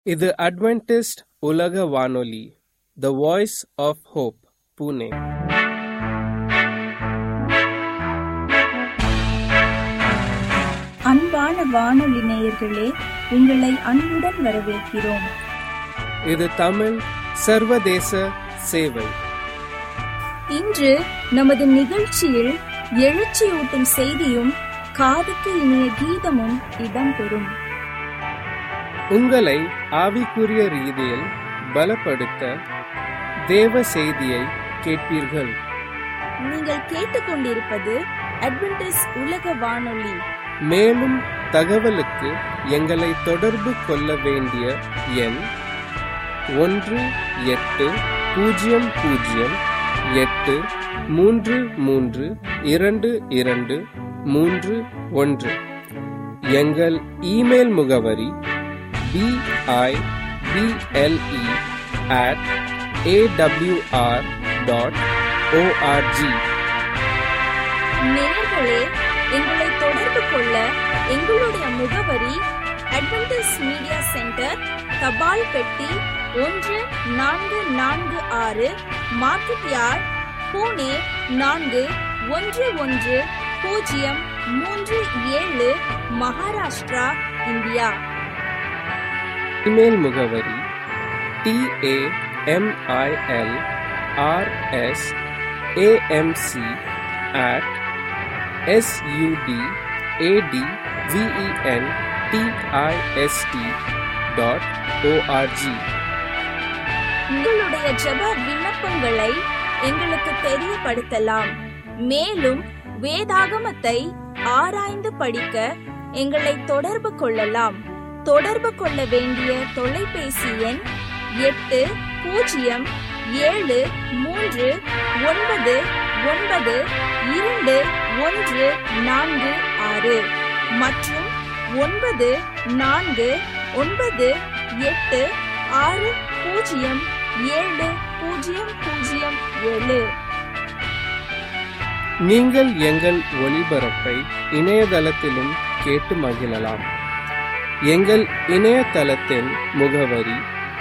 இது அட்வென்டிஸ்ட் உலக வானொலி, the voice of hope, Pune. அன்பான வானொலி நேயர்களே, உங்களை அன்புடன் வரவேற்கிறோம். இது தமிழ் சர்வதேச சேவை. இன்று நமது நிகழ்ச்சியில் எழுச்சியூட்டும் செய்தியும் காதுக்கு இனிய கீதமும் இடம்பெறும். உங்களை ஆவிக்குரிய ரீதியில் பலப்படுத்த தேவ செய்தியை கேட்பீர்கள். நீங்கள் கேட்டுக்கொண்டிருப்பது அட்வென்டிஸ்ட் உலக வானொலி. மேலும் தகவலுக்கு எங்களை தொடர்பு கொள்ள வேண்டிய எண் 1-800-833-22-31. எங்கள் இமெயில் முகவரி BIBLE@awr.org. நேயர்களே, எங்களை தொடர்பு கொள்ள எங்களுடைய முகவரி அட்வென்டிஸ்ட் மீடியா சென்டர், தபால் பெட்டி 1446, market yard, Pune 411037, Maharashtra, India. Email முகவரி tamilRS@AMC@SUDADVENTIST.org. உங்களுடைய ஜெப விண்ணப்பங்களை எங்களுக்கு தெரியப்படுத்தலாம். மேலும் வேதாகமத்தை ஆராய்ந்து படிக்க எங்களை தொடர்பு கொள்ளலாம். தொடர்பு கொள்ள வேண்டிய தொலைபேசி எண் 8073992146 மற்றும் 94986007. நீங்கள் எங்கள் ஒளிபரப்பை இணையதளத்திலும் கேட்டு மகிழலாம். எங்கள் இணையதளத்தின் முகவரி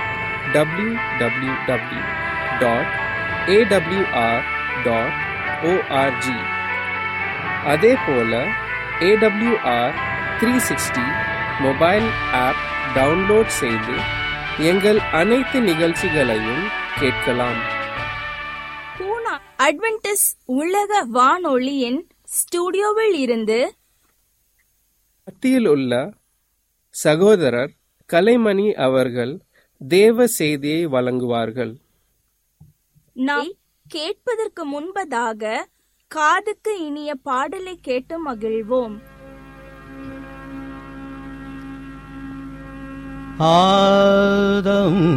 www.awr.org. அதே போல AWR 360 மொபைல் ஆப் டவுன்லோட் செய்து எங்கள் அனைத்து நிகழ்ச்சிகளையும் கேட்கலாம். பூனா அட்வென்டிஸ்ட் உலக வானொலியின் ஸ்டுடியோவில் இருந்து மத்தியில் உள்ள சகோதரர் கலைமணி அவர்கள் தேவ செய்தியை வழங்குவார்கள். நாம் கேட்பதற்கு முன்பதாக காதுக்கு இனிய பாடலை கேட்டு மகிழ்வோம். ஆதம்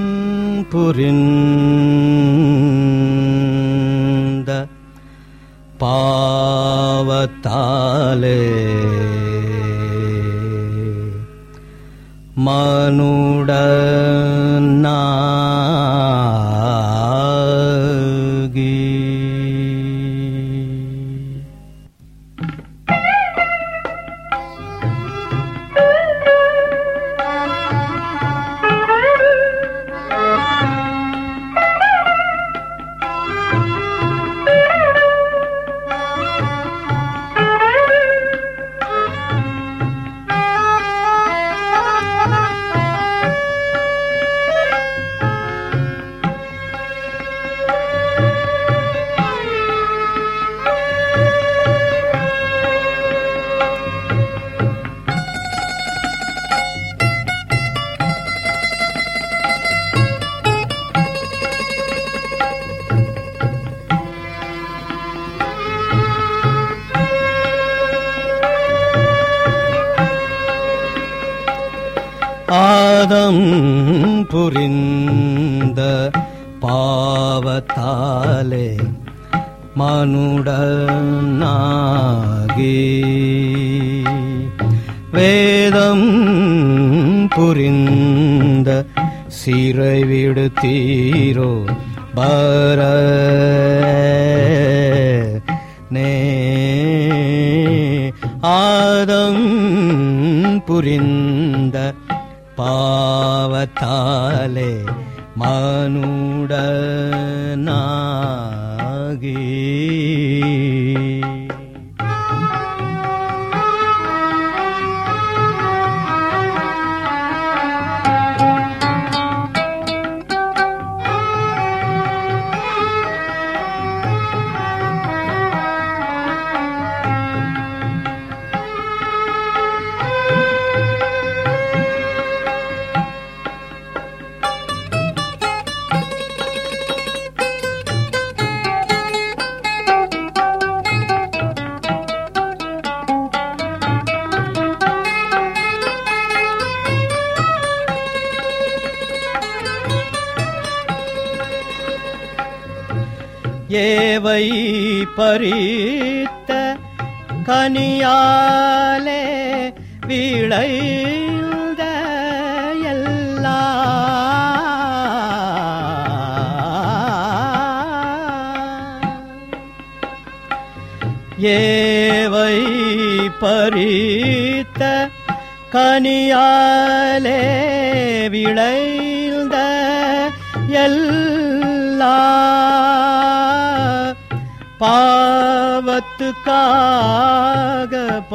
புரிந்த பாவத்தாலே மனுடனாகி ஆதம் புரிந்த பாவத்தாலே மனுடனாகி வேதம் புரிந்த சிறை விடுத்தீரோ பரனே. ஆதம் புரிந்த பாவத்தாலே மனுடனாகி ஏவை பறித்த கனியாலே விளைந்த எல்லா ஏவை பறித்த கனியாலே விளைந்த எல்லா பாவத்துக்காக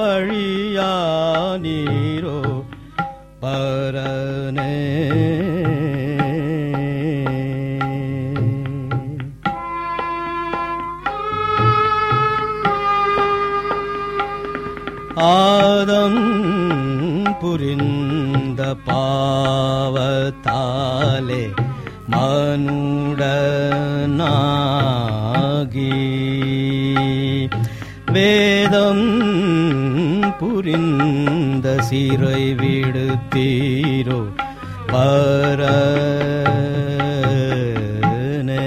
பழியானீரோ பரனே. ஆதம் புரிந்த பாவத்தாலே மனுடனாகி வேதம் புரிந்த சிறை விடுத்தீரோ பரனே.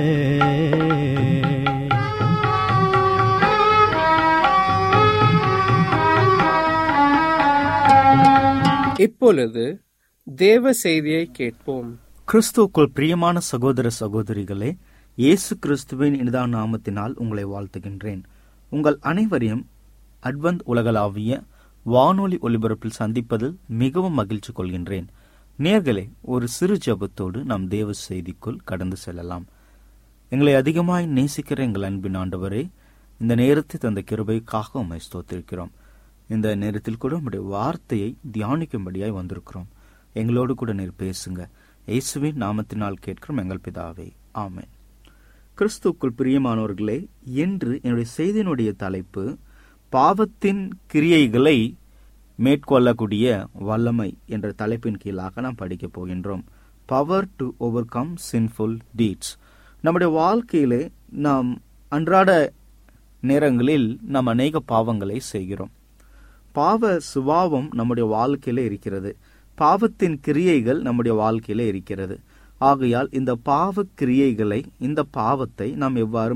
இப்பொழுது தேவ செய்தியை கேட்போம். கிறிஸ்துவுக்குள் பிரியமான சகோதர சகோதரிகளே, இயேசு கிறிஸ்துவின் இனிதான நாமத்தினால் உங்களை வாழ்த்துகின்றேன். உங்கள் அனைவரையும் அட்வென்த் உலகளாவிய வானொலி ஒலிபரப்பில் சந்திப்பதில் மிகவும் மகிழ்ச்சி கொள்கின்றேன். நேயர்களே, ஒரு சிறு ஜெபத்தோடு நாம் தேவ செய்திக்குள் கடந்து செல்லலாம். எங்களை அதிகமாய் நேசிக்கிற எங்கள் அன்பின் ஆண்டவரே, இந்த நேரத்தை தந்த கிருபைக்காக உம்மை ஸ்தோத்திரிக்கிறோம். இந்த நேரத்தில் கூட உம்முடைய வார்த்தையை தியானிக்கும்படியாய் வந்திருக்கிறோம். எங்களோடு கூட நீர் பேசுங்க. இயேசுவின் நாமத்தினால் கேட்கிறோம் எங்கள் பிதாவே, ஆமென். கிறிஸ்துவுக்குள் பிரியமானவர்களே, இன்று என்னுடைய செய்தியினுடைய தலைப்பு பாவத்தின் கிரியைகளை மேற்கொள்ளக்கூடிய வல்லமை என்ற தலைப்பின் கீழாக நாம் படிக்கப் போகின்றோம். Power to overcome sinful deeds. நம்முடைய வாழ்க்கையிலே நாம் அன்றாட நேரங்களில் நாம் அநேக பாவங்களை செய்கிறோம். பாவ சுபாவம் நம்முடைய வாழ்க்கையில இருக்கிறது. பாவத்தின் கிரியைகள் நம்முடைய வாழ்க்கையில இருக்கிறது. ஆகையால் இந்த பாவ கிரியைகளை, இந்த பாவத்தை நாம் எவ்வாறு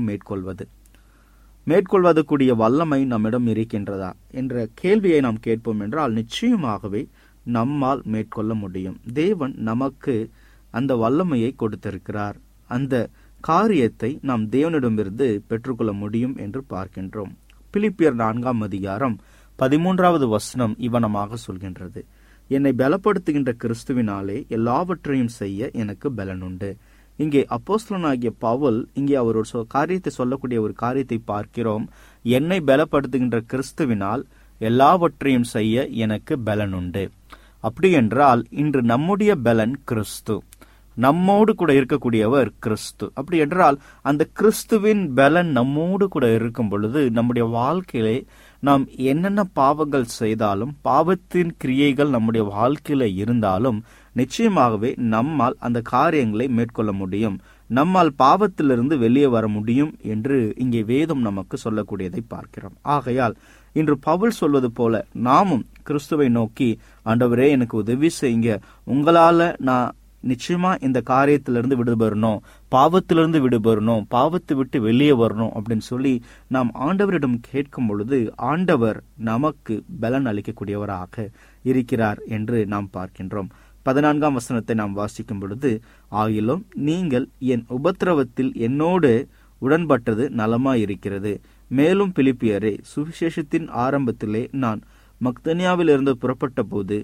மேற்கொள்வதற்குரிய வல்லமை நம்மிடம் இருக்கின்றதா என்ற கேள்வியை நாம் கேட்போம் என்றால் நிச்சயமாகவே நம்மால் மேற்கொள்ள முடியும். தேவன் நமக்கு அந்த வல்லமையை கொடுத்திருக்கிறார். அந்த காரியத்தை நாம் தேவனிடமிருந்து பெற்றுக்கொள்ள முடியும் என்று பார்க்கின்றோம். பிலிப்பியர் 4ஆம் அதிகாரம் 13வது வசனம் இவனமாக சொல்கின்றது, என்னை பலப்படுத்துகின்ற கிறிஸ்துவினாலே எல்லாவற்றையும் செய்ய எனக்கு பலனுண்டு. இங்கே அப்போஸ்தலனாகிய பவுல் இங்கே அவர் ஒரு காரியத்தை சொல்லக்கூடிய ஒரு காரியத்தை பார்க்கிறோம். என்னை பலப்படுத்துகின்ற கிறிஸ்துவினால் எல்லாவற்றையும் செய்ய எனக்கு பலனுண்டு. அப்படி என்றால் இன்று நம்முடைய பலன் கிறிஸ்து, நம்மோடு கூட இருக்கக்கூடியவர் கிறிஸ்து. அப்படி என்றால் அந்த கிறிஸ்துவின் பலன் நம்மோடு கூட இருக்கும் பொழுது நம்முடைய வாழ்க்கையிலே நாம் என்னென்ன பாவங்கள் செய்தாலும், பாவத்தின் கிரியைகள் நம்முடைய வாழ்க்கையில இருந்தாலும் நிச்சயமாகவே நம்மால் அந்த காரியங்களை மேற்கொள்ள முடியும். நம்மால் பாவத்திலிருந்து வெளியே வர முடியும் என்று இங்கே வேதம் நமக்கு சொல்லக்கூடியதை பார்க்கிறோம். ஆகையால் இன்று பவுல் சொல்வது போல நாமும் கிறிஸ்துவை நோக்கி, ஆண்டவரே எனக்கு உதவி செய்யுங்க, உங்களால நான் நிச்சயமா இந்த காரியத்திலிருந்து விடுபெறணும், பாவத்திலிருந்து விடுபெறணும், பாவத்தை விட்டு வெளியே வரணும் அப்படின்னு சொல்லி நாம் ஆண்டவரிடம் கேட்கும் பொழுது ஆண்டவர் நமக்கு பலன் அளிக்கக்கூடியவராக இருக்கிறார் என்று நாம் பார்க்கின்றோம். 14ஆம் வசனத்தை நாம் வாசிக்கும் பொழுது, ஆகிலும் நீங்கள் என் உபத்திரவத்தில் என்னோடு உடன்பட்டது நலமாயிருக்கிறது. மேலும் பிலிப்பியரே, சுவிசேஷத்தின் ஆரம்பத்திலே நான் மக்தனியாவிலிருந்து புறப்பட்ட போது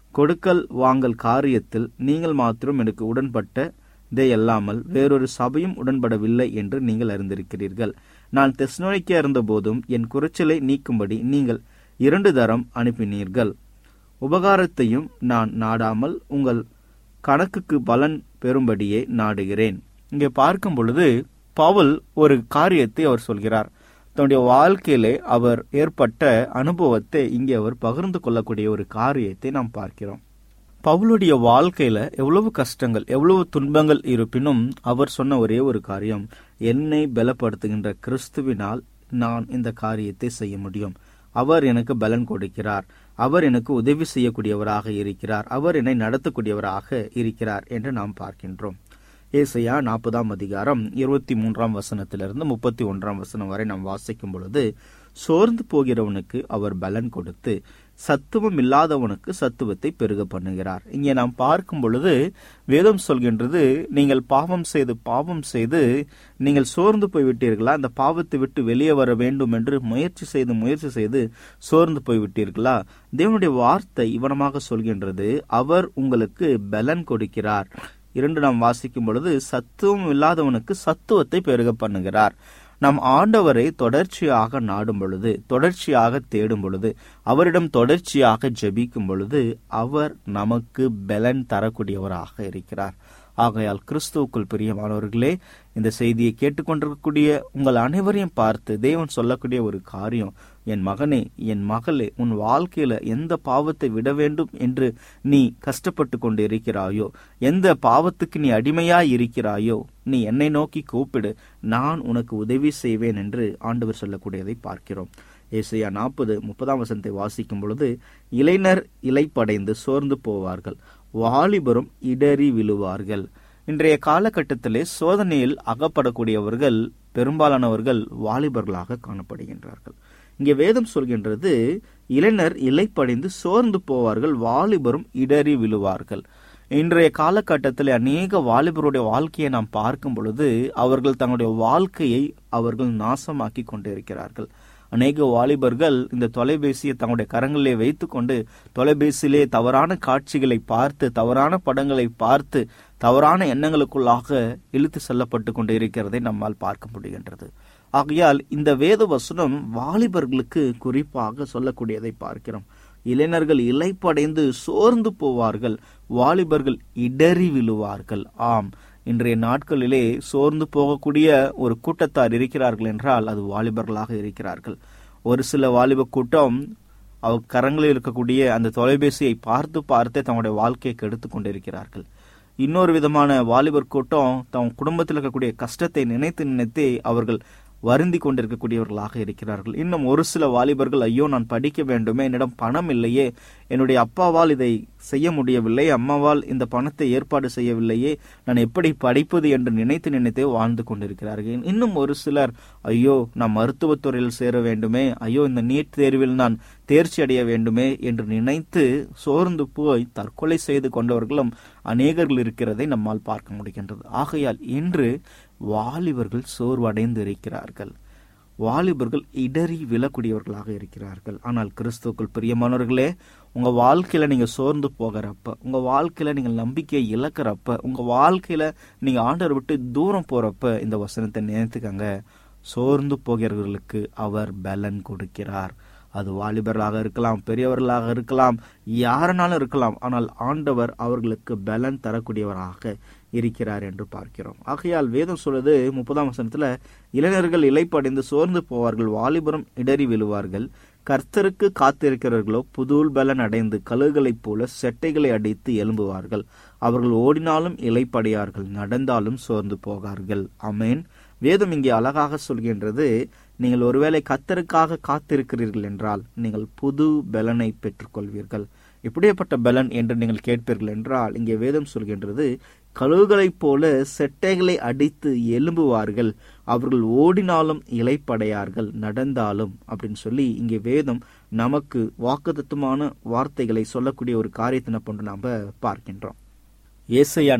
கொடுக்கல் வாங்கல் காரியத்தில் நீங்கள் மாத்திரம் எனக்கு உடன்பட்டதே அல்லாமல் வேறொரு சபையும் உடன்படவில்லை என்று நீங்கள் அறிந்திருக்கிறீர்கள். நான் தெசலோனிக்கேயா இருந்தபோதும் என் குறைச்சலை நீக்கும்படி நீங்கள் 2 தரம் அனுப்பினீர்கள். உபகாரத்தையும் நான் நாடாமல் உங்கள் கணக்குக்கு பலன் பெறும்படியே நாடுகிறேன். இங்கே பார்க்கும் பொழுது பவுல் ஒரு காரியத்தை அவர் சொல்கிறார். தன்னுடைய வாழ்க்கையிலே அவர் ஏற்பட்ட அனுபவத்தை இங்கே அவர் பகிர்ந்து கொள்ளக்கூடிய ஒரு காரியத்தை நாம் பார்க்கிறோம். பவுலுடைய வாழ்க்கையில எவ்வளவு கஷ்டங்கள், எவ்வளவு துன்பங்கள் இருப்பினும் அவர் சொன்ன ஒரே ஒரு காரியம், என்னை பலப்படுத்துகின்ற கிறிஸ்துவினால் நான் இந்த காரியத்தை செய்ய முடியும். அவர் எனக்கு பலன் கொடுக்கிறார், அவர் எனக்கு உதவி செய்யக்கூடியவராக இருக்கிறார், அவர் என்னை நடத்தக்கூடியவராக இருக்கிறார் என்று நாம் பார்க்கின்றோம். ஏசாயா 40 அதிகாரம் 23 வசனத்திலிருந்து 31 வசனம் வரை நாம் வாசிக்கும் பொழுது, சோர்ந்து போகிறவனுக்கு அவர் பலன் கொடுத்து சத்துவம் இல்லாதவனுக்கு சத்துவத்தை பெருக பண்ணுகிறார். இங்கே நாம் பார்க்கும் பொழுது வேதம் சொல்கின்றது, நீங்கள் பாவம் செய்து நீங்கள் சோர்ந்து போய்விட்டீர்களா? அந்த பாவத்தை விட்டு வெளியே வர வேண்டும் என்று முயற்சி செய்து சோர்ந்து போய்விட்டீர்களா? தேவனுடைய வார்த்தை இவனமாக சொல்கின்றது, அவர் உங்களுக்கு பலன் கொடுக்கிறார். 2 நாம் வாசிக்கும் பொழுது, சத்துவம் இல்லாதவனுக்கு சத்துவத்தை பெருக பண்ணுகிறார். நாம் ஆண்டவரை தொடர்ச்சியாக நாடும் பொழுது, தொடர்ச்சியாக தேடும் பொழுது, அவரிடம் தொடர்ச்சியாக ஜெபிக்கும் பொழுது அவர் நமக்கு பலன் தரக்கூடியவராக இருக்கிறார். ஆகையால் கிறிஸ்துவுக்குள் பிரியமானவர்களே, இந்த செய்தியை கேட்டுக்கொண்டிருக்கக்கூடிய உங்கள் அனைவரையும் பார்த்து தேவன் சொல்லக்கூடிய ஒரு காரியம், என் மகனே, என் மகளே, உன் வாழ்க்கையில எந்த பாவத்தை விட வேண்டும் என்று நீ கஷ்டப்பட்டு கொண்டு இருக்கிறாயோ, எந்த பாவத்துக்கு நீ அடிமையாய் இருக்கிறாயோ, நீ என்னை நோக்கி கூப்பிடு, நான் உனக்கு உதவி செய்வேன் என்று ஆண்டவர் சொல்லக்கூடியதை பார்க்கிறோம். ஏசாயா 40:30 வசனத்தை வாசிக்கும் பொழுது, இளைஞர் இளைப்படைந்து சோர்ந்து போவார்கள், வாலிபரும் இடறி விழுவார்கள். இன்றைய காலகட்டத்திலே சோதனையில் அகப்படக்கூடியவர்கள் பெரும்பாலானவர்கள் வாலிபர்களாக காணப்படுகின்றார்கள். இங்கே வேதம் சொல்கின்றது, இளைஞர் இளைப்படைந்து சோர்ந்து போவார்கள், வாலிபரும் இடறி விழுவார்கள். இன்றைய காலகட்டத்தில் அநேக வாலிபருடைய வாழ்க்கையை நாம் பார்க்கும் பொழுது அவர்கள் தங்களுடைய வாழ்க்கையை அவர்கள் நாசமாக்கி கொண்டிருக்கிறார்கள். அநேக வாலிபர்கள் இந்த தொலைபேசியை தங்களுடைய கரங்களிலே வைத்துக்கொண்டு தொலைபேசியிலே தவறான காட்சிகளை பார்த்து, தவறான படங்களை பார்த்து, தவறான எண்ணங்களுக்குள்ளாக இழுத்து செல்லப்பட்டு கொண்டு இருக்கிறதை நம்மால் பார்க்க முடிகின்றது. ஆகையால் இந்த வேத வசனம் வாலிபர்களுக்கு குறிப்பாக சொல்லக்கூடியதை பார்க்கிறோம். இளைஞர்கள் இளைப்படைந்து சோர்ந்து போவார்கள், வாலிபர்கள் இடறி விழுவார்கள். ஆம், இன்றைய நாட்களிலே சோர்ந்து போகக்கூடிய ஒரு கூட்டத்தார் இருக்கிறார்கள் என்றால் அது வாலிபர்களாக இருக்கிறார்கள். ஒரு சில வாலிப கூட்டம் அவர் கரங்களில் இருக்கக்கூடிய அந்த தொலைபேசியை பார்த்தே தங்களுடைய வாழ்க்கையை கெடுத்து கொண்டிருக்கிறார்கள். இன்னொரு விதமான வாலிபர் கூட்டம் தம் குடும்பத்தில் இருக்கக்கூடிய கஷ்டத்தை நினைத்து அவர்கள் வருந்தி கொண்டிருக்கக்கூடியவர்களாக இருக்கிறார்கள். இன்னும் ஒரு சில வாலிபர்கள், ஐயோ, நான் படிக்க வேண்டுமே, என்னிடம் பணம் இல்லையே, என்னுடைய அப்பாவால் இதை செய்ய முடியவில்லை, அம்மாவால் இந்த பணத்தை ஏற்பாடு செய்யவில்லையே, நான் எப்படி படிப்பது என்று நினைத்தே வாழ்ந்து கொண்டிருக்கிறார்கள். இன்னும் ஒரு சிலர், ஐயோ, நான் மருத்துவத்துறையில் சேர வேண்டுமே, ஐயோ, இந்த நீட் தேர்வில் நான் தேர்ச்சி அடைய வேண்டுமே என்று நினைத்து சோர்ந்து போய் தற்கொலை செய்து கொண்டவர்களும் அநேகர்கள் இருக்கிறதை நம்மால் பார்க்க முடிகின்றது. ஆகையால் இன்று வாலிபர்கள் சோர்வடைந்து இருக்கிறார்கள், வாலிபர்கள் இடறி விழக்கூடியவர்களாக இருக்கிறார்கள். ஆனால் கிறிஸ்துவுக்குள் பிரியமானவர்களே, உங்க வாழ்க்கையில நீங்க சோர்ந்து போகிறப்ப, உங்க வாழ்க்கையில நீங்கள் நம்பிக்கையை இழக்கிறப்ப, உங்க வாழ்க்கையில நீங்க ஆண்டவரை விட்டு தூரம் போறப்ப இந்த வசனத்தை நினைத்துக்கங்க, சோர்ந்து போகிறவர்களுக்கு அவர் பலன் கொடுக்கிறார். அது வாலிபர்களாக இருக்கலாம், பெரியவர்களாக இருக்கலாம், யாருனாலும் இருக்கலாம். ஆனால் ஆண்டவர் அவர்களுக்கு பலன் தரக்கூடியவராக இருக்கிறார் என்று பார்க்கிறோம். ஆகையால் வேதம் சொல்வது 30 வசனத்துல, இளைஞர்கள் இளைப்படைந்து சோர்ந்து போவார்கள், வாலிபரும் இடறி விழுவார்கள், கர்த்தருக்கு காத்திருக்கிறவர்களோ புதுல் பலன் அடைந்து கழுகுகளைப் போல செட்டைகளை அடித்து எழும்புவார்கள், அவர்கள் ஓடினாலும் இளைப்படையார்கள், நடந்தாலும் சோர்ந்து போகார்கள். ஆமென். வேதம் இங்கே அழகாக சொல்கின்றது, நீங்கள் ஒருவேளை கர்த்தருக்காக காத்திருக்கிறீர்கள் என்றால் நீங்கள் புது பலனை பெற்றுக்கொள்வீர்கள். இப்படிப்பட்ட பலன் என்று நீங்கள் கேட்பீர்கள் என்றால் இங்கே வேதம் சொல்கின்றது, கழுகுகளைப் போல செட்டைகளை அடித்து எழும்புவார்கள், அவர்கள் ஓடினாலும் இளைப்படையார்கள், நடந்தாலும் அப்படின்னு சொல்லி இங்கே வேதம் நமக்கு வாக்குத்தத்தமான வார்த்தைகளை சொல்லக்கூடிய ஒரு காரியத்தினை போன்று நாம் பார்க்கின்றோம். ஏசாயா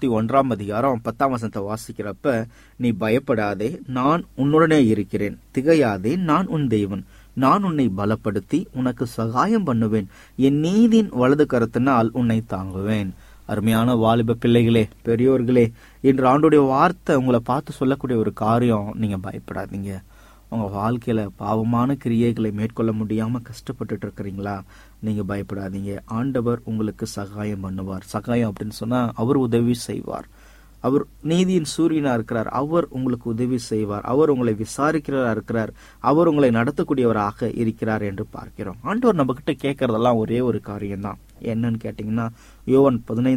41 அதிகாரம் 10 வசனத்தை வாசிக்கிறப்ப, நீ பயப்படாதே, நான் உன்னுடனே இருக்கிறேன், திகையாதே, நான் உன் தேவன், நான் உன்னை பலப்படுத்தி உனக்கு சகாயம் பண்ணுவேன், என் நீதியின் வலது கரத்தினால் உன்னை தாங்குவேன். அருமையான வாலிப பிள்ளைகளே, பெரியோர்களே, இன்று ஆண்டோடைய வார்த்தை உங்களை பார்த்து சொல்லக்கூடிய ஒரு காரியம், நீங்க பயப்படாதீங்க. உங்க வாழ்க்கையில பாவமான கிரியைகளை மேற்கொள்ள முடியாம கஷ்டப்பட்டுட்டு இருக்கிறீங்களா? நீங்க பயப்படாதீங்க. ஆண்டவர் உங்களுக்கு சகாயம் பண்ணுவார். சகாயம் அப்படின்னு சொன்னா அவர் உதவி செய்வார். அவர் நீதியின் சூரியனா இருக்கிறார். அவர் உங்களுக்கு உதவி செய்வார். அவர் உங்களை விசாரிக்கிறவரா இருக்கிறார். அவர் உங்களை நடத்தக்கூடியவராக இருக்கிறார் என்று பார்க்கிறோம். ஆண்டவர் நம்ம கிட்ட கேட்கறதெல்லாம் ஒரே ஒரு காரியம் தான். என்னன்னு கேட்டீங்கன்னா, யோவான்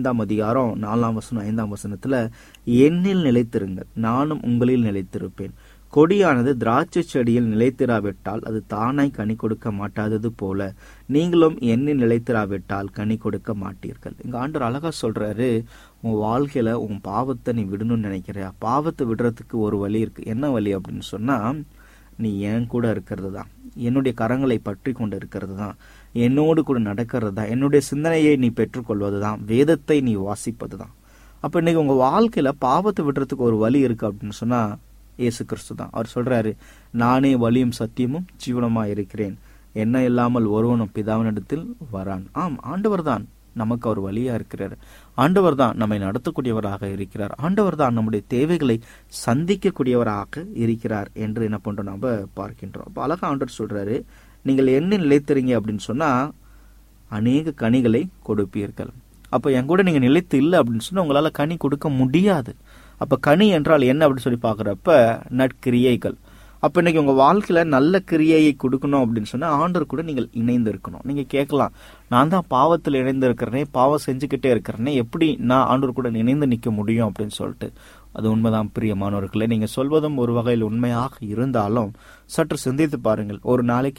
15:4-5 என்னில் நிலைத்திருங்கள், நானும் உங்களில் நிலைத்திருப்பேன். கொடியானது திராட்சை செடியில் நிலைத்திராவிட்டால் அது தானாய் கனி கொடுக்க மாட்டாதது போல நீங்களும் என்னில் நிலைத்திராவிட்டால் கனி கொடுக்க மாட்டீர்கள். இங்க ஆண்டவர் அழகா சொல்றாரு, உன் வாழ்க்கையில உன் பாவத்தை நீ விடணும்னு நினைக்கிறியா? பாவத்தை விடுறதுக்கு ஒரு வழி இருக்கு. என்ன வழி அப்படின்னு சொன்னா, நீ என் கூட இருக்கிறது தான், என்னுடைய கரங்களை பற்றி கொண்டு இருக்கிறது தான், என்னோடு கூட நடக்கிறது தான், என்னுடைய சிந்தனையை நீ பெற்றுக்கொள்வது தான், வேதத்தை நீ வாசிப்பது தான். அப்ப இன்னைக்கு உங்க வாழ்க்கையில பாவத்தை விடுறதுக்கு ஒரு வழி இருக்கு அப்படின்னு சொன்னா இயேசு கிறிஸ்து தான். அவர் சொல்றாரு, நானே வழியும் சத்தியமும் ஜீவனமா இருக்கிறேன், என்ன இல்லாமல் ஒருவனும் பிதாவினிடத்தில் வரான். ஆம், ஆண்டவர் தான் நமக்கு அவர் வழியா இருக்கிறார். ஆண்டவர் தான் நம்மை நடத்தக்கூடியவராக இருக்கிறார். ஆண்டவர் தான் நம்முடைய தேவைகளை சந்திக்கக்கூடியவராக இருக்கிறார் என்று என்ன பண்றோம் நம்ம பார்க்கின்றோம். அப்ப அழகா ஆண்டவர் சொல்றாரு, நீங்கள் என்ன நிலைத்திறீங்க அப்படின்னு சொன்னா அநேக கனிகளை கொடுப்பீர்கள். அப்ப என் கூட நீங்க நிலைத்து இல்லை அப்படின்னு சொன்னா உங்களால கனி கொடுக்க முடியாது. அப்ப கனி என்றால் என்ன அப்படின்னு சொல்லி பாக்குறப்ப நற்கிரியைகள். அப்ப இன்னைக்கு உங்க வாழ்க்கையில நல்ல கிரியையை கொடுக்கணும் அப்படின்னு சொன்னா ஆண்டவர் கூட நீங்கள் இணைந்து இருக்கணும். நீங்க கேட்கலாம், நான் தான் பாவத்தில் இணைந்து இருக்கிறேனே, பாவம் செஞ்சுக்கிட்டே இருக்கிறேனே, எப்படி நான் ஆண்டவர் கூட இணைந்து நிற்க முடியும் அப்படின்னு சொல்லிட்டு. அது உண்மைதான் பிரியமானவர்களே. நீங்க சொல்வதும் ஒரு வகையில் உண்மையாக இருந்தாலும் சற்று சிந்தித்து பாருங்கள். ஒரு நாளைக்கு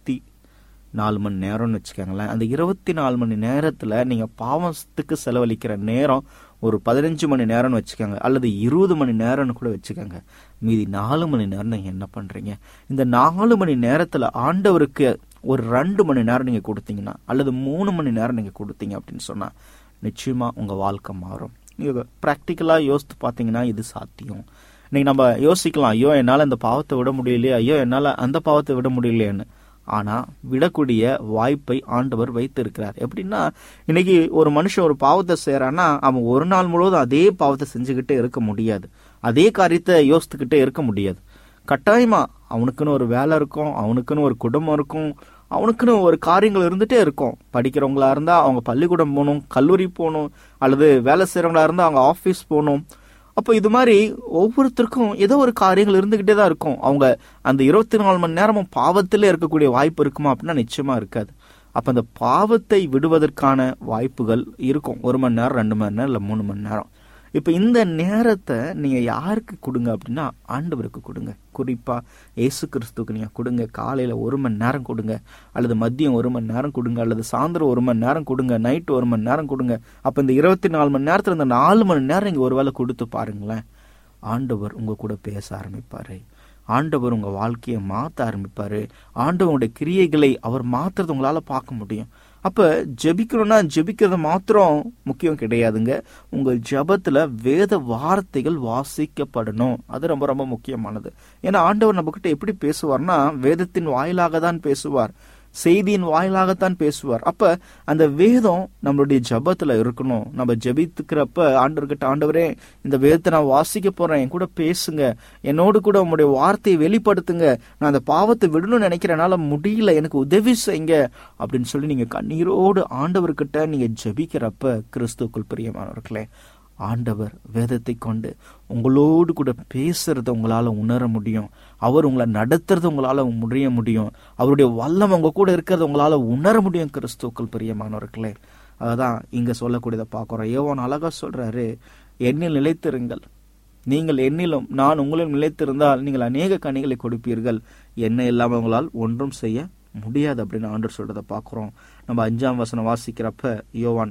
24 மணி நேரம்னு வச்சுக்கோங்களேன். அந்த 24 மணி நேரத்துல நீங்க பாவத்துக்கு செலவழிக்கிற நேரம் ஒரு 15 மணி நேரம்னு வச்சுக்கோங்க, அல்லது 20 மணி நேரம்னு கூட வச்சுக்கோங்க. மீதி 4 மணி நேரம் நீங்க என்ன பண்றீங்க? இந்த 4 மணி நேரத்துல ஆண்டவருக்கு ஒரு 2 மணி நேரம் நீங்க கொடுத்தீங்கன்னா, அல்லது 3 மணி நேரம் நீங்க கொடுத்தீங்க அப்படின்னு சொன்னா நிச்சயமா உங்க வாழ்க்கை மாறும். நீங்க பிராக்டிக்கலா யோசித்து பாத்தீங்கன்னா இது சாத்தியம். இன்னைக்கு நம்ம யோசிக்கலாம், ஐயோ என்னால இந்த பாவத்தை விட முடியலையே, ஐயோ என்னால அந்த பாவத்தை விட முடியலையேன்னு. ஆனா விடக்கூடிய வாய்ப்பை ஆண்டவர் வைத்திருக்கிறார். எப்படின்னா, இன்னைக்கு ஒரு மனுஷன் ஒரு பாவத்தை செய்யறான்னா அவன் ஒரு நாள் முழுவதும் அதே பாவத்தை செஞ்சுக்கிட்டே இருக்க முடியாது, அதே காரியத்தை யோசித்துக்கிட்டே இருக்க முடியாது. கட்டாயமா அவனுக்குன்னு ஒரு வேலை இருக்கும், அவனுக்குன்னு ஒரு குடும்பம் இருக்கும், அவனுக்குன்னு ஒரு காரியங்கள் இருந்துட்டே இருக்கும். படிக்கிறவங்களா இருந்தா அவங்க பள்ளிக்கூடம் போகணும், கல்லூரி போகணும், அல்லது வேலை செய்யறவங்களா இருந்தா அவங்க ஆபீஸ் போகணும். அப்போ இது மாதிரி ஒவ்வொருத்தருக்கும் ஏதோ ஒரு காரியங்கள் இருந்துகிட்டே தான் இருக்கும். அவங்க அந்த 24 மணி நேரமும் பாவத்திலே இருக்கக்கூடிய வாய்ப்பு இருக்குமா அப்படின்னா நிச்சயமா இருக்காது. அப்ப அந்த பாவத்தை விடுவதற்கான வாய்ப்புகள் இருக்கும். 1 மணி நேரம், 2 மணி நேரம், இல்ல 3 மணி நேரம். இப்ப இந்த நேரத்தை நீங்க யாருக்கு கொடுங்க அப்படின்னா ஆண்டவருக்கு கொடுங்க. குறிப்பா இயேசு கிறிஸ்துக்கு நீங்க கொடுங்க. காலையில 1 மணி நேரம் கொடுங்க, அல்லது மதியம் 1 மணி நேரம் கொடுங்க, அல்லது சாயந்தரம் 1 மணி நேரம் கொடுங்க, நைட்டு 1 மணி நேரம் கொடுங்க. அப்ப இந்த 24 மணி நேரத்துல இந்த 4 மணி நேரம் நீங்க ஒருவேளை கொடுத்து பாருங்களேன். ஆண்டவர் உங்க கூட பேச ஆரம்பிப்பாரு. ஆண்டவர் உங்க வாழ்க்கையை மாற்ற ஆரம்பிப்பாரு. ஆண்டவருடைய கிரியைகளை அவர் மாத்துறது உங்களால பார்க்க முடியும். அப்ப ஜெபிக்கணும்னா ஜெபிக்கிறது மாத்திரம் முக்கியம் கிடையாதுங்க. உங்க ஜெபத்துல வேத வார்த்தைகள் வாசிக்கப்படணும். அது ரொம்ப ரொம்ப முக்கியமானது. ஏன்னா ஆண்டவர் நம்ம கிட்ட எப்படி பேசுவார்னா வேதத்தின் வாயிலாக தான் பேசுவார், செய்தியின் வாயிலாகத்தான் பேசுவார். அப்ப அந்த வேதம் நம்மளுடைய ஜபத்துல இருக்கணும். நம்ம ஜபித்துக்கிறப்ப ஆண்டவர்கிட்ட, ஆண்டவரே இந்த வேதத்தை நான் வாசிக்க போறேன், என் கூட பேசுங்க, என்னோடு கூட உங்களுடைய வார்த்தையை வெளிப்படுத்துங்க, நான் அந்த பாவத்தை விடணும்னு நினைக்கிறனால முடியல, எனக்கு உதவி செய்யுங்க அப்படின்னு சொல்லி நீங்க கண்ணீரோடு ஆண்டவர்கிட்ட நீங்க ஜபிக்கிறப்ப கிறிஸ்துவுக்குள் பிரியமானவர்களே, ஆண்டவர் வேதத்தை கொண்டு உங்களோடு கூட பேசுறத உங்களால உணர முடியும். அவர் உங்களை நடத்துறது உங்களால முடிய முடியும். அவருடைய வல்லம் உங்க கூட இருக்கிறத உங்களால உணர முடியும். கிறிஸ்துவுக்குள் பிரியமானவர்களே, அதான் இங்க சொல்லக்கூடியதை பார்க்கிறோம். யோவான் அழகா சொல்றாரு, என்னில் நிலைத்திருங்கள், நீங்கள் என்னிலும் நான் உங்களில் நிலைத்திருந்தால் நீங்கள் அநேக கனிகளை கொடுப்பீர்கள், என்ன இல்லாம உங்களால் ஒன்றும் செய்ய முடியாது அப்படின்னு ஆண்டவர் சொல்றதை பார்க்கிறோம். நம்ம 5ஆம் வசனம் வாசிக்கிறப்ப யோவான்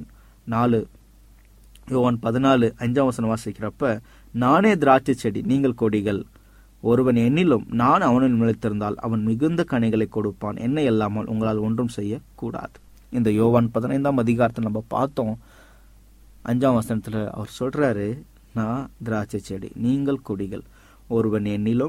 14:5 வாசிக்கிறப்ப, நானே திராட்சை செடி, நீங்கள் கொடிகள், ஒருவன் என்னிலும் நான் அவனில் நிலைத்திருந்தால் அவன் மிகுந்த கனிகளை கொடுப்பான், என்ன இல்லாமல் உங்களால் ஒன்றும் செய்ய கூடாது. இந்த யோவான் 15ஆம் அதிகாரத்தை நம்ம பார்த்தோம். 5ஆம் வசனத்துல அவர் சொல்றாரு, நான் திராட்சை செடி, நீங்கள் கொடிகள், ஒருவன் என்னிலும்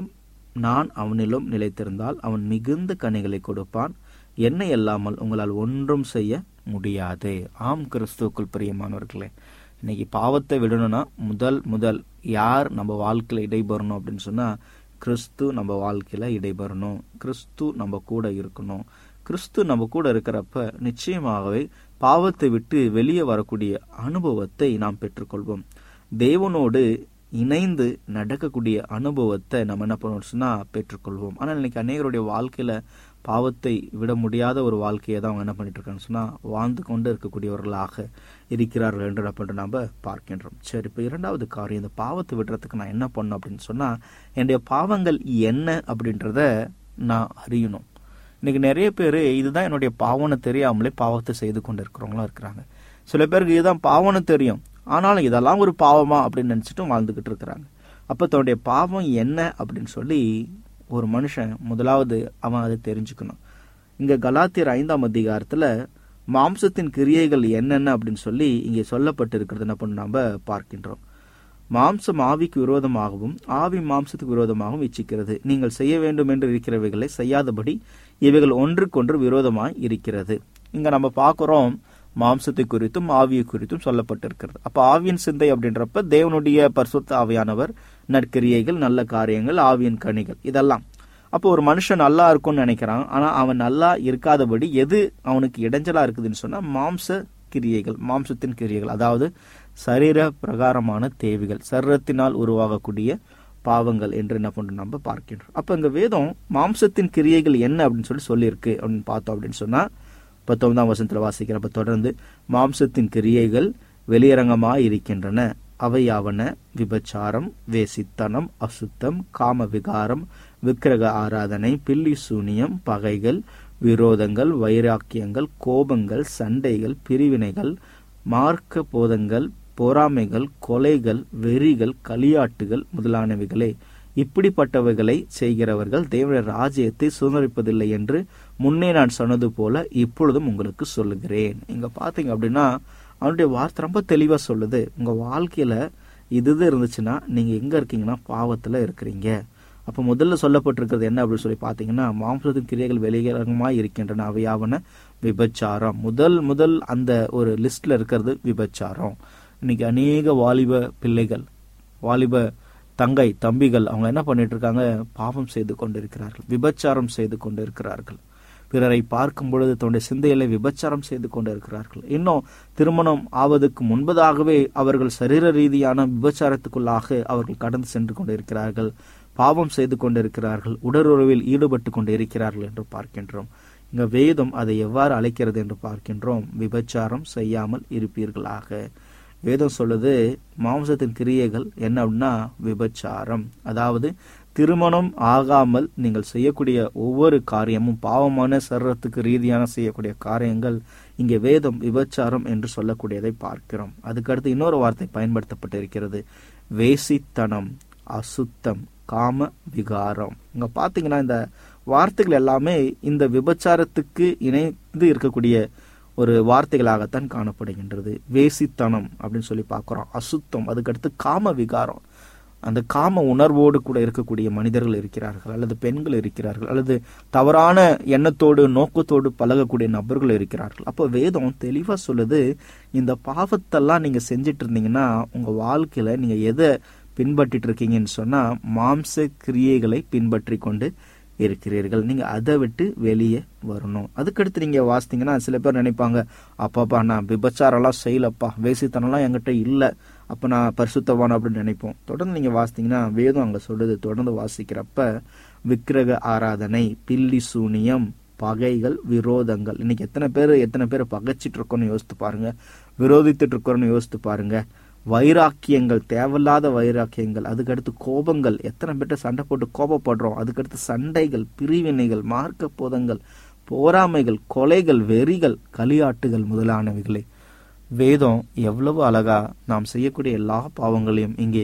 நான் அவனிலும் நிலைத்திருந்தால் அவன் மிகுந்த கனிகளை கொடுப்பான். என்னை அல்லாமல் உங்களால் ஒன்றும் செய்ய முடியாது. ஆம் கிறிஸ்துவுக்குள் பிரியமானவர்களே, இன்னைக்கு பாவத்தை விடணும்னா முதல் யார் நம்ம வாழ்க்கையில இடைபெறணும் அப்படின்னு சொன்னா, கிறிஸ்து நம்ம வாழ்க்கையில இடைபெறணும். கிறிஸ்து நம்ம கூட இருக்கணும். கிறிஸ்து நம்ம கூட இருக்கிறப்ப நிச்சயமாகவே பாவத்தை விட்டு வெளியே வரக்கூடிய அனுபவத்தை நாம் பெற்றுக்கொள்வோம். தேவனோடு இணைந்து நடக்கக்கூடிய அனுபவத்தை நம்ம என்ன பண்ணணும் சொன்னா பெற்றுக்கொள்வோம். ஆனால் இன்னைக்கு அநேகருடைய வாழ்க்கையில பாவத்தை விட முடியாத ஒரு வாழ்க்கையை தான் அவங்க என்ன பண்ணிட்டு இருக்கான்னு சொன்னா வாழ்ந்து கொண்டு இருக்கக்கூடியவர்களாக இருக்கிறார்கள் என்று நம்ம பார்க்கின்றோம். சரி, இப்போ இரண்டாவது காரியம், இந்த பாவத்தை விடுறதுக்கு நான் என்ன பண்ணணும் அப்படின்னு சொன்னா, என்னுடைய பாவங்கள் என்ன அப்படின்றத நான் அறியணும். இன்னைக்கு நிறைய பேர் இதுதான் என்னுடைய பாவம்னு தெரியாமலே பாவத்தை செய்து கொண்டு இருக்கிறவங்களா இருக்கிறாங்க. சில பேருக்கு இதுதான் பாவம்னு தெரியும், ஆனாலும் இதெல்லாம் ஒரு பாவமா அப்படின்னு நினைச்சிட்டு வாழ்ந்துகிட்டு இருக்கிறாங்க. அப்ப தன்னுடைய பாவம் என்ன அப்படின்னு சொல்லி ஒரு மனுஷன் முதலாவது அவன் அதை தெரிஞ்சுக்கணும். இங்க கலாத்தியர் 5ஆம் அதிகாரத்துல மாம்சத்தின் கிரியைகள் என்னென்ன அப்படின்னு சொல்லி இங்கே சொல்லப்பட்டு இருக்கிறது என்ன பண்ண நாம பார்க்கின்றோம். மாம்சம் ஆவிக்கு விரோதமாகவும் ஆவி மாம்சத்துக்கு விரோதமாகவும் இச்சிக்கிறது. நீங்கள் செய்ய வேண்டும் என்று இருக்கிறவைகளை செய்யாதபடி இவைகள் ஒன்றுக்கொன்று விரோதமாய் இருக்கிறது. இங்க நம்ம பார்க்கிறோம் மாம்சத்தை குறித்தும் ஆவியை குறித்தும் சொல்லப்பட்டிருக்கிறது. அப்ப ஆவியின் சிந்தை அப்படின்றப்ப தேவனுடைய பரிசுத்த ஆவியானவர், நற்கிரியைகள், நல்ல காரியங்கள், ஆவியின் கனிகள், இதெல்லாம். அப்போ ஒரு மனுஷன் நல்லா இருக்கும்னு நினைக்கிறான், ஆனா அவன் நல்லா இருக்காதபடி எது அவனுக்கு இடைஞ்சலா இருக்குதுன்னு சொன்னா மாம்ச கிரியைகள், மாம்சத்தின் கிரியைகள், அதாவது சரீர பிரகாரமான தேவைகள், சரீரத்தினால் உருவாகக்கூடிய பாவங்கள் என்று என்ன பண்றோம் நம்ம பார்க்கின்றோம். அப்ப இங்க வேதம் மாம்சத்தின் கிரியைகள் என்ன அப்படின்னு சொல்லியிருக்கு அப்படின்னு பார்த்தோம் அப்படின்னு சொன்னா 19ஆம் வசனத்துல வாசிக்கிறப்ப தொடர்ந்து மாம்சத்தின் கிரியைகள் வெளியரங்கமாய் இருக்கின்றன. அவையாவன விபச்சாரம், வேசித்தனம், அசுத்தம், காம விகாரம், விக்கிரக ஆராதனை, பில்லி சூனியம், பகைகள், விரோதங்கள், வைராக்கியங்கள், கோபங்கள், சண்டைகள், பிரிவினைகள், மார்க்க போதங்கள், பொறாமைகள், கொலைகள், வெறிகள், களியாட்டுகள் முதலானவைகளே. இப்படிப்பட்டவைகளை செய்கிறவர்கள் தேவனுடைய ராஜ்யத்தை சுதந்திரிப்பதில்லை என்று முன்னே நான் சொன்னது போல இப்பொழுதும் உங்களுக்கு சொல்லுகிறேன். இங்க பாத்தீங்க அப்படின்னா அவனுடைய வார்த்தை ரொம்ப தெளிவா சொல்லுது. உங்க வாழ்க்கையில இது இருந்துச்சுன்னா நீங்க எங்க இருக்கீங்கன்னா பாவத்துல இருக்கிறீங்க. அப்ப முதல்ல சொல்லப்பட்டிருக்கிறது என்ன அப்படின்னு சொல்லி பாத்தீங்கன்னா, மாம்சத்தின் கிரியைகள் வெளியரங்கமாய் இருக்கின்றன. அவையாவன விபச்சாரம். முதல் அந்த ஒரு லிஸ்ட்ல இருக்கிறது விபச்சாரம். இன்னைக்கு அநேக வாலிப பிள்ளைகள், வாலிப தம்பிகள் அவங்க என்ன பண்ணிட்டு இருக்காங்க, பாவம் செய்து கொண்டிருக்கிறார்கள், விபச்சாரம் செய்து கொண்டிருக்கிறார்கள். பிறரை பார்க்கும் பொழுது தன்னுடைய சிந்தையில விபச்சாரம் செய்து கொண்டிருக்கிறார்கள். இன்னும் திருமணம் ஆவதற்கு முன்பதாகவே அவர்கள் சரீர ரீதியான விபச்சாரத்துக்குள்ளாக அவர்கள் கடந்து சென்று கொண்டிருக்கிறார்கள், பாவம் செய்து கொண்டிருக்கிறார்கள், உடலுறவில் ஈடுபட்டு கொண்டு இருக்கிறார்கள் என்று பார்க்கின்றோம். இங்க வேதம் அதை எவ்வாறு அழைக்கிறது என்று பார்க்கின்றோம். விபச்சாரம் செய்யாமல் இருப்பீர்களாக. வேதம் சொல்லுது மாம்சத்தின் கிரியைகள் என்ன அப்படின்னா விபச்சாரம். அதாவது திருமணம் ஆகாமல் நீங்கள் செய்யக்கூடிய ஒவ்வொரு காரியமும் பாவமான சரீரத்துக்கு ரீதியான செய்யக்கூடிய காரியங்கள் இங்கே வேதம் விபச்சாரம் என்று சொல்லக்கூடியதை பார்க்கிறோம். அதுக்கடுத்து இன்னொரு வார்த்தை பயன்படுத்தப்பட்டு இருக்கிறது, வேசித்தனம், அசுத்தம், காம விகாரம். இங்க பாத்தீங்கன்னா இந்த வார்த்தைகள் எல்லாமே இந்த விபச்சாரத்துக்கு இணைந்து இருக்கக்கூடிய ஒரு வார்த்தைகளாகத்தான் காணப்படுகின்றது. வேசித்தனம் அப்படின்னு சொல்லி பார்க்கிறோம், அசுத்தம், அதுக்கடுத்து காம விகாரம். அந்த காம உணர்வோடு கூட இருக்கக்கூடிய மனிதர்கள் இருக்கிறார்கள், அல்லது பெண்கள் இருக்கிறார்கள், அல்லது தவறான எண்ணத்தோடு நோக்கத்தோடு பழகக்கூடிய நபர்கள் இருக்கிறார்கள். அப்போ வேதம் தெளிவா சொல்லுது, இந்த பாவத்தெல்லாம் நீங்க செஞ்சிட்டு இருந்தீங்கன்னா உங்க வாழ்க்கையில நீங்க எதை பின்பற்றிட்டு இருக்கீங்கன்னு சொன்னா மாம்ச கிரியைகளை பின்பற்றி கொண்டு இருக்கிறீர்கள். நீங்க அதை விட்டு வெளியே வரணும். அதுக்கடுத்து நீங்க வாசித்தீங்கன்னா சில பேர் நினைப்பாங்க, அப்பாப்பா நான் விபச்சாரம் எல்லாம் செய்யலப்பா, வேசித்தனம்லாம் என்கிட்ட இல்ல, அப்ப நான் பரிசுத்தவான் அப்படின்னு நினைப்போம். தொடர்ந்து நீங்க வாசித்தீங்கன்னா வேதம் அங்க சொல்லுது, தொடர்ந்து வாசிக்கிறப்ப விக்கிரக ஆராதனை, பில்லி சூனியம், பகைகள், விரோதங்கள். இன்னைக்கு எத்தனை பேர் பகைச்சிட்டு இருக்கோன்னு யோசித்து பாருங்க, விரோதித்துட்டு இருக்கோன்னு யோசித்து பாருங்க. வைராக்கியங்கள், தேவையில்லாத வைராக்கியங்கள், அதுக்கடுத்து கோபங்கள், எத்தனை பேர்ட்ட சண்டை போட்டு கோபப்படுறோம், அதுக்கடுத்து சண்டைகள், பிரிவினைகள், மார்க்க போதங்கள், போராமைகள், கொலைகள், வெறிகள், களியாட்டுகள் முதலானவைகளே. வேதம் எவ்வளவு அழகா நாம் செய்யக்கூடிய எல்லா பாவங்களையும் இங்கே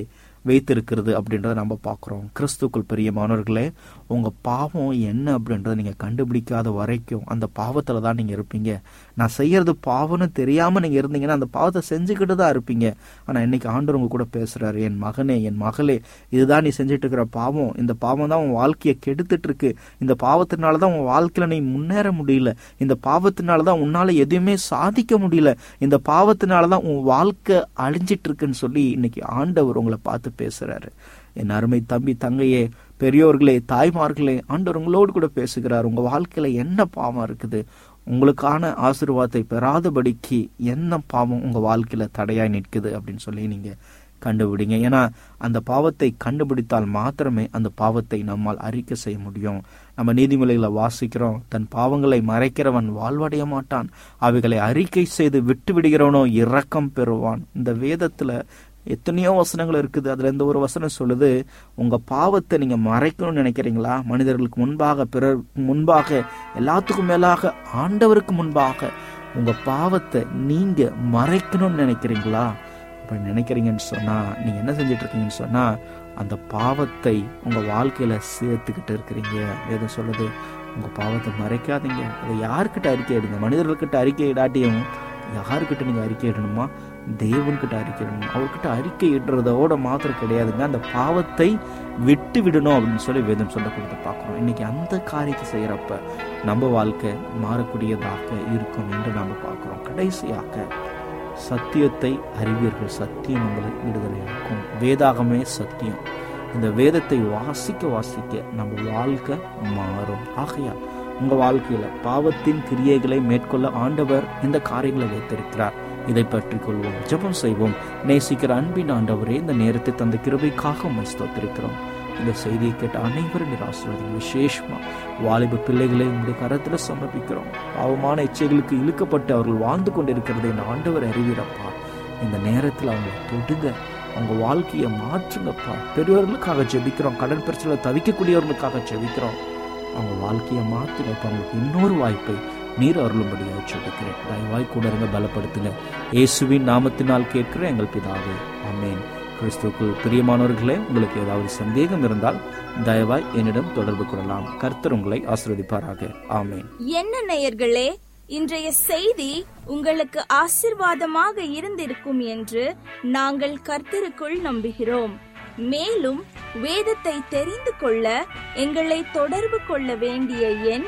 வைத்திருக்கிறது அப்படின்றத நம்ம பார்க்குறோம். கிறிஸ்துக்குள் பிரியமானவர்களே, உங்கள் பாவம் என்ன அப்படின்றத நீங்கள் கண்டுபிடிக்காத வரைக்கும் அந்த பாவத்தில் தான் நீங்கள் இருப்பீங்க. நான் செய்யறது பாவம்னு தெரியாமல் நீங்கள் இருந்தீங்கன்னா அந்த பாவத்தை செஞ்சுக்கிட்டு தான் இருப்பீங்க. ஆனால் இன்னைக்கு ஆண்டவர் உங்க கூட பேசுகிறாரு, என் மகனே, என் மகளே, இதுதான் நீ செஞ்சுட்டு இருக்கிற பாவம். இந்த பாவம் தான் உன் வாழ்க்கையை கெடுத்துட்டு இருக்கு. இந்த பாவத்தினால தான் உன் வாழ்க்கையில் நீ முன்னேற முடியல. இந்த பாவத்தினால தான் உன்னால் எதுவுமே சாதிக்க முடியல. இந்த பாவத்தினால தான் உன் வாழ்க்கை அழிஞ்சிட்டு இருக்குன்னு சொல்லி இன்னைக்கு ஆண்டவர் உங்களை பார்த்து பேசுறாரு. என் அருமை தம்பி, தங்கையே, பெரியோர்களே, தாய்மார்களே, ஆண்டவர் உங்களோடு கூட பேசுகிறார். உங்க வாழ்க்கையில என்ன பாவம் இருக்குது, உங்களுக்கான ஆசீர்வாதத்தை பெறாதபடிக்கு என்ன பாவம் உங்க வாழ்க்கையில தடையாய் நிற்குது அப்படின்னு சொல்லி நீங்க கண்டுபிடிங்க. ஏன்னா அந்த பாவத்தை கண்டுபிடித்தால் மாத்திரமே அந்த பாவத்தை நம்மால் அறிக்கை செய்ய முடியும். நம்ம நீதிமொழிகளை வாசிக்கிறோம், தன் பாவங்களை மறைக்கிறவன் வாழ்வடைய மாட்டான், அவைகளை அறிக்கை செய்து விட்டு விடுகிறவனோ இரக்கம் பெறுவான். இந்த வேதத்துல எத்தனையோ வசனங்கள் இருக்குது. அதுல இந்த ஒரு வசனம் சொல்லுது, உங்க பாவத்தை நீங்க மறைக்கணும்னு நினைக்கிறீங்களா? மனிதர்களுக்கு முன்பாக, பிறர் முன்பாக, எல்லாத்துக்கும் மேலாக ஆண்டவருக்கு முன்பாக உங்க பாவத்தை நீங்க மறைக்கணும்னு நினைக்கிறீங்களா? அப்படி நினைக்கிறீங்கன்னு சொன்னா நீங்க என்ன செஞ்சிட்டு இருக்கீங்கன்னு சொன்னா அந்த பாவத்தை உங்க வாழ்க்கையில சேர்த்துக்கிட்டு இருக்கிறீங்க. வேதம் சொல்லுது, உங்க பாவத்தை மறைக்காதீங்க. அதை யாருக்கிட்ட அறிக்கை இடுங்க. மனிதர்கள்கிட்ட அறிக்கை இடாட்டியும் யாருக்கிட்ட நீங்க அறிக்கை இடணுமா? தேவன்கிட்ட அறிக்கை இடணும். அவர்கிட்ட அறிக்கை இடுறதோட மாத்திரம் கிடையாதுங்க, அந்த பாவத்தை விட்டு விடணும் அப்படின்னு சொல்லி வேதம் சொல்ல கொடுத்து பார்க்கிறோம். இன்னைக்கு அந்த காரியத்தை செய்யறப்ப நம்ம வாழ்க்கை மாறக்கூடியதாக இருக்கும் என்று நாம பார்க்கிறோம். கடைசியாக சத்தியத்தை அறிவீர்கள், சத்தியம் உங்களை விடுதலையாக்கும். வேதாகமே சத்தியம். இந்த வேதத்தை வாசிக்க வாசிக்க நம்ம வாழ்க்கை மாறும். ஆகையா உங்க வாழ்க்கையில பாவத்தின் கிரியைகளை மேற்கொள்ள ஆண்டவர் இந்த காரியங்களை வைத்திருக்கிறார். இதை பற்றி கொள்வோம், ஜெபம் செய்வோம். நேசிக்கிற அன்பின் ஆண்டவரே, இந்த நேரத்தை தந்த கிருபைக்காக உம்மை ஸ்தோத்திரிக்கிறோம். இந்த செய்தியை கேட்ட அனைவரும் ஆசீர்வதிங்க. விசேஷமா வாலிப பிள்ளைகளை உங்களுடைய கரத்துல சமர்ப்பிக்கிறோம். பாவமான இச்சைகளுக்கு இழுக்கப்பட்டு அவர்கள் வாழ்ந்து கொண்டிருக்கிறதை இந்த ஆண்டவர் அறிவீரப்பா. இந்த நேரத்தில் அவங்களை தொடுங்க, அவங்க வாழ்க்கையை மாற்றுங்கப்பா. பெரியவர்களுக்காக ஜெபிக்கிறோம், கடன் பிரச்சனை தவிக்கக்கூடியவர்களுக்காக ஜெபிக்கிறோம். அவங்க வாழ்க்கையை மாற்றுங்கப்பா. அவங்களுக்கு இன்னொரு வாய்ப்பை நீர் அருளும்படியாக சொல்லிக்கிறேன். தயவாய் கூட இருங்க, பலப்படுத்துங்க. இயேசுவின் நாமத்தினால் கேட்கிற எங்கள் பிதாவே, ஆமென். கிறிஸ்துவுக்குள் பிரியமானவர்களே, உங்களுக்கு ஏதாவது சந்தேகம் இருந்தால் தயவாய் என்னிடம் தொடர்பு கொள்ளலாம். கர்த்தர் உங்களை ஆசீர்வதிப்பாராக. ஆமென். என்ன நேயர்களே, இன்றைய செய்தி உங்களுக்கு ஆசீர்வாதமாக இருந்திருக்கும் என்று நாங்கள் கர்த்தருக்குள் நம்புகிறோம். மேலும் வேதத்தை தெரிந்து கொள்ள எங்களை தொடர்பு கொள்ள வேண்டிய எண்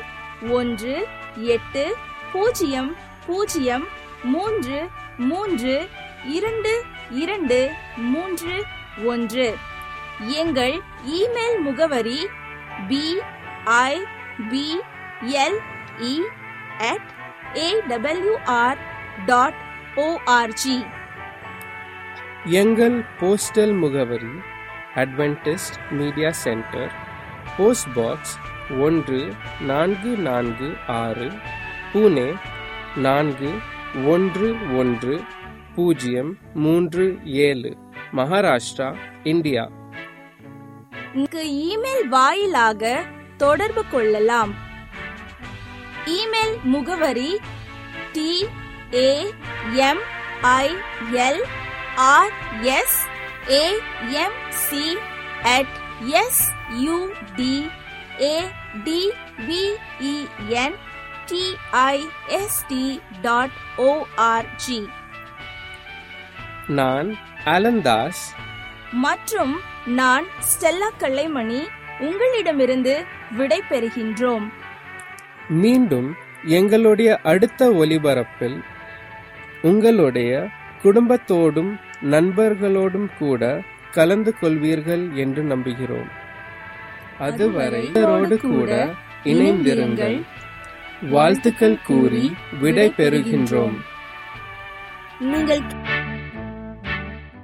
1-800-33-22-31. எங்கள் இமெயில் முகவரி bible@awr.org. எங்கள் போஸ்டல் முகவரி Adventist media centre, post box 1446, Pune 411037, Maharashtra, India. Email வாயிலாக தொடர்பு கொள்ளலாம். இமெயில் முகவரி tamilsudbentist.org. நான் அலந்தாஸ் மற்றும் நான் ஸ்டெல்லா கலைமணி உங்களிடமிருந்து விடை பெறுகின்றோம். மீண்டும் எங்களுடைய அடுத்த ஒலிபரப்பில் உங்களுடைய குடும்பத்தோடும் நண்பர்களோடும் கூட கலந்து கொள்வீர்கள் என்று நம்புகிறோம். அதுவரை கூட இணைந்திருங்கள். வாழ்த்துக்கள் கூறி விடை பெறுகின்றோம். நீங்கள்